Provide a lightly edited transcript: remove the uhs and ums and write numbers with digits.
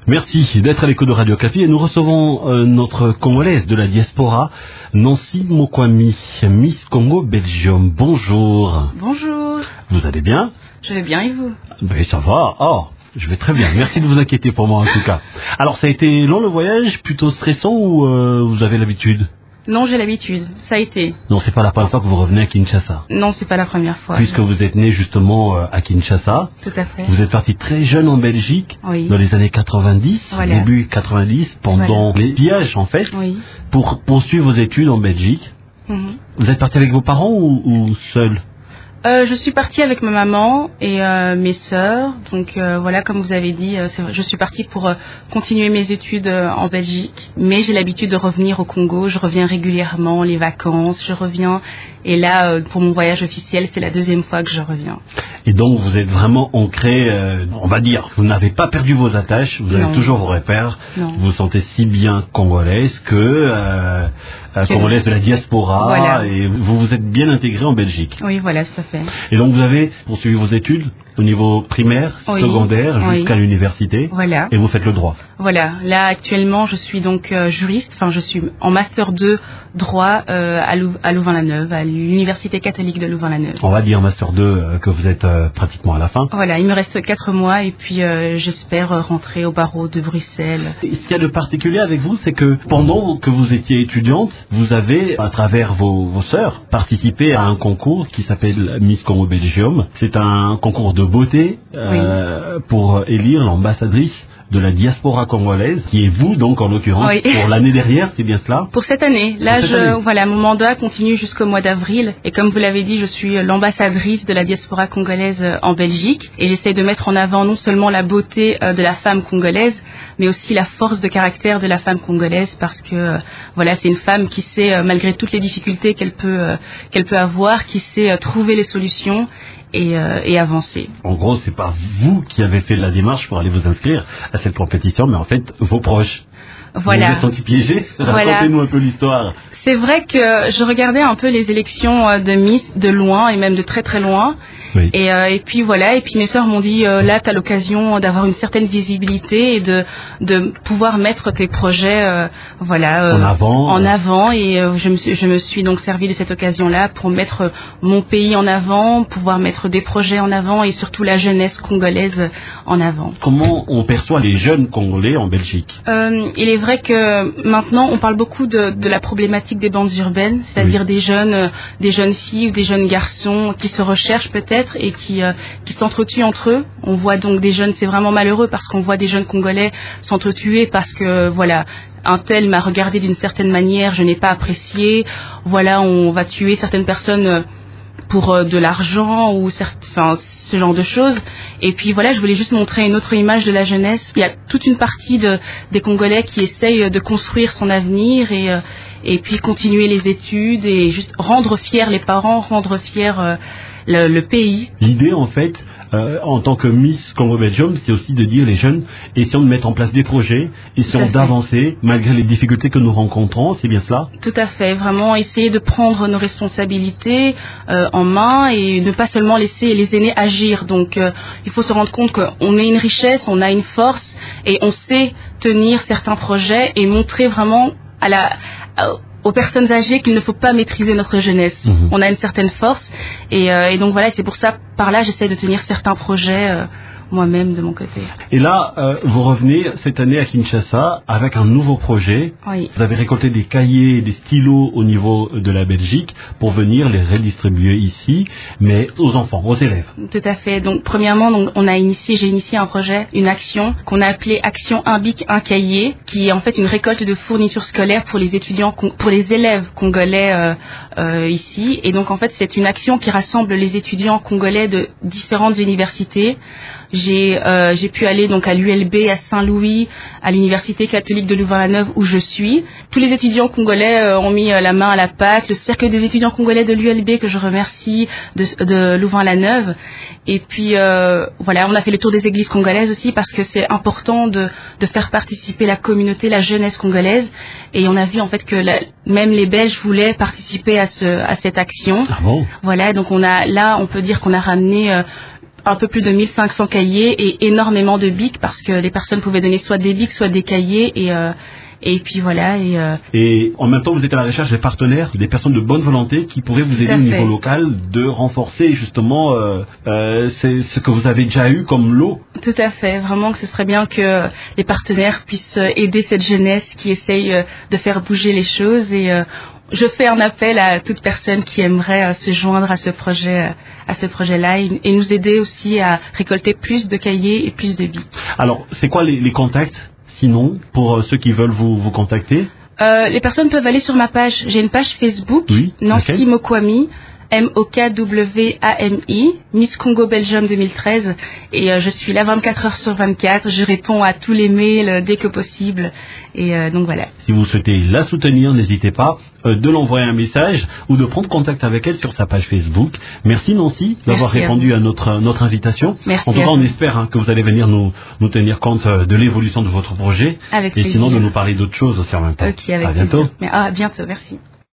Merci d'être à l'écoute de Radio Okapi et nous recevons notre Congolaise de la diaspora, Nancy Mokwami, Miss Congo Belgium. Bonjour. Bonjour. Vous allez bien? Je vais bien et vous? Ben ça va. Oh, je vais très bien. Merci de vous inquiéter pour moi en tout cas. Alors ça a été long le voyage, plutôt stressant ou vous avez l'habitude? Non, j'ai l'habitude. Ça a été. Non, c'est pas la première fois que vous revenez à Kinshasa. Non, c'est pas la première fois. Puisque vous êtes né justement à Kinshasa. Tout à fait. Vous êtes parti très jeune en Belgique, oui. Dans les années 90, voilà. Début 90, pendant les pillages en fait, oui. Pour poursuivre vos études en Belgique. Mm-hmm. Vous êtes parti avec vos parents ou seul? Je suis partie avec ma maman et mes sœurs. Donc voilà, comme vous avez dit, je suis partie pour continuer mes études en Belgique. Mais j'ai l'habitude de revenir au Congo. Je reviens régulièrement, les vacances, je reviens. Et là, pour mon voyage officiel, c'est la deuxième fois que je reviens. Et donc vous êtes vraiment ancré, on va dire, vous n'avez pas perdu vos attaches, vous avez toujours vos repères. Non. Vous vous sentez si bien congolaise que congolaise de la diaspora, voilà. Et vous vous êtes bien intégré en Belgique. Oui, voilà, tout à fait. Et donc vous avez poursuivi vos études au niveau primaire, secondaire, jusqu'à l'université. Voilà. Et vous faites le droit. Voilà. Là, actuellement, je suis donc juriste. Enfin, je suis en master 2 droit à Louvain-la-Neuve, à l'université catholique de Louvain-la-Neuve. On va dire master 2 que vous êtes pratiquement à la fin. Voilà, il me reste 4 mois et puis j'espère rentrer au barreau de Bruxelles. Et ce qu'il y a de particulier avec vous, c'est que pendant que vous étiez étudiante, vous avez, à travers vos sœurs, participé à un concours qui s'appelle Miss Congo Belgium. C'est un concours de beauté pour élire l'ambassadrice de la diaspora congolaise, qui est vous donc en l'occurrence, pour l'année dernière, c'est bien cela? Pour cette année. Là, voilà, mon mandat continue jusqu'au mois d'avril. Et comme vous l'avez dit, je suis l'ambassadrice de la diaspora congolaise en Belgique. Et j'essaie de mettre en avant non seulement la beauté de la femme congolaise, mais aussi la force de caractère de la femme congolaise, parce que voilà, c'est une femme qui sait, malgré toutes les difficultés qu'elle peut avoir, qui sait trouver les solutions et avancer. En gros, c'est pas vous qui avez fait la démarche pour aller vous inscrire à cette compétition, mais en fait, vos proches. Voilà. Vous vous êtes senti piégé? Racontez-nous un peu l'histoire. C'est vrai que je regardais un peu les élections de Miss de loin et même de très très loin. Oui. Et puis voilà, et puis mes sœurs m'ont dit là tu as l'occasion d'avoir une certaine visibilité et de pouvoir mettre tes projets en avant et je me suis donc servi de cette occasion-là pour mettre mon pays en avant, pouvoir mettre des projets en avant et surtout la jeunesse congolaise en avant. Comment on perçoit les jeunes Congolais en Belgique? Il est vrai que maintenant on parle beaucoup de la problématique des bandes urbaines, c'est-à-dire des jeunes filles ou des jeunes garçons qui se recherchent peut-être et qui s'entretuent entre eux. On voit donc des jeunes, c'est vraiment malheureux parce qu'on voit des jeunes Congolais s'entretuer parce que voilà, un tel m'a regardé d'une certaine manière, je n'ai pas apprécié. Voilà, on va tuer certaines personnes pour de l'argent ou ce genre de choses. Et puis voilà, je voulais juste montrer une autre image de la jeunesse. Il y a toute une partie des Congolais qui essayent de construire son avenir et puis continuer les études et juste rendre fiers les parents, rendre fiers le pays. L'idée en fait, en tant que Miss Congo Belgium, c'est aussi de dire les jeunes, essayons de mettre en place des projets, essayons d'avancer malgré les difficultés que nous rencontrons, c'est bien cela? Tout à fait, vraiment essayer de prendre nos responsabilités en main et ne pas seulement laisser les aînés agir. Donc il faut se rendre compte qu'on est une richesse, on a une force et on sait tenir certains projets et montrer vraiment aux personnes âgées qu'il ne faut pas maîtriser notre jeunesse. On a une certaine force et donc voilà, c'est pour ça, par là, j'essaie de tenir certains projets moi-même de mon côté. Et là, vous revenez cette année à Kinshasa avec un nouveau projet. Oui. Vous avez récolté des cahiers, des stylos au niveau de la Belgique pour venir les redistribuer ici, mais aux enfants, aux élèves. Tout à fait. Donc, premièrement, j'ai initié un projet, une action qu'on a appelée Action un bic, un cahier, qui est en fait une récolte de fournitures scolaires pour les étudiants, pour les élèves congolais ici. Et donc, en fait, c'est une action qui rassemble les étudiants congolais de différentes universités. J'ai pu aller donc à l'ULB, à Saint-Louis, à l'université catholique de Louvain-la-Neuve où je suis. Tous les étudiants congolais ont mis la main à la pâte. Le cercle des étudiants congolais de l'ULB que je remercie, de Louvain-la-Neuve. Et puis voilà, on a fait le tour des églises congolaises aussi parce que c'est important de faire participer la communauté, la jeunesse congolaise. Et on a vu en fait que même les Belges voulaient participer à cette action. Ah bon? Voilà, donc on peut dire qu'on a ramené un peu plus de 1500 cahiers et énormément de bics parce que les personnes pouvaient donner soit des bics, soit des cahiers et puis voilà. Et en même temps, vous êtes à la recherche des partenaires, des personnes de bonne volonté qui pourraient vous aider au niveau local de renforcer justement c'est ce que vous avez déjà eu comme lot. Tout à fait. Vraiment que ce serait bien que les partenaires puissent aider cette jeunesse qui essaye de faire bouger les choses et je fais un appel à toute personne qui aimerait se joindre à ce projet-là et nous aider aussi à récolter plus de cahiers et plus de bics. Alors, c'est quoi les contacts sinon pour ceux qui veulent vous contacter? Les personnes peuvent aller sur ma page. J'ai une page Facebook, oui, Nancy Mokwami, MOKWAMI, Miss Congo Belgium 2013. Et je suis là 24 heures sur 24. Je réponds à tous les mails dès que possible. Et donc voilà. Si vous souhaitez la soutenir, n'hésitez pas de l'envoyer un message ou de prendre contact avec elle sur sa page Facebook. Merci Nancy d'avoir répondu à notre invitation. Merci. En tout cas, on espère que vous allez venir nous tenir compte de l'évolution de votre projet. Avec et plaisir. Sinon de nous parler d'autres choses aussi en même temps. Ok, avec à bientôt. À bientôt, merci.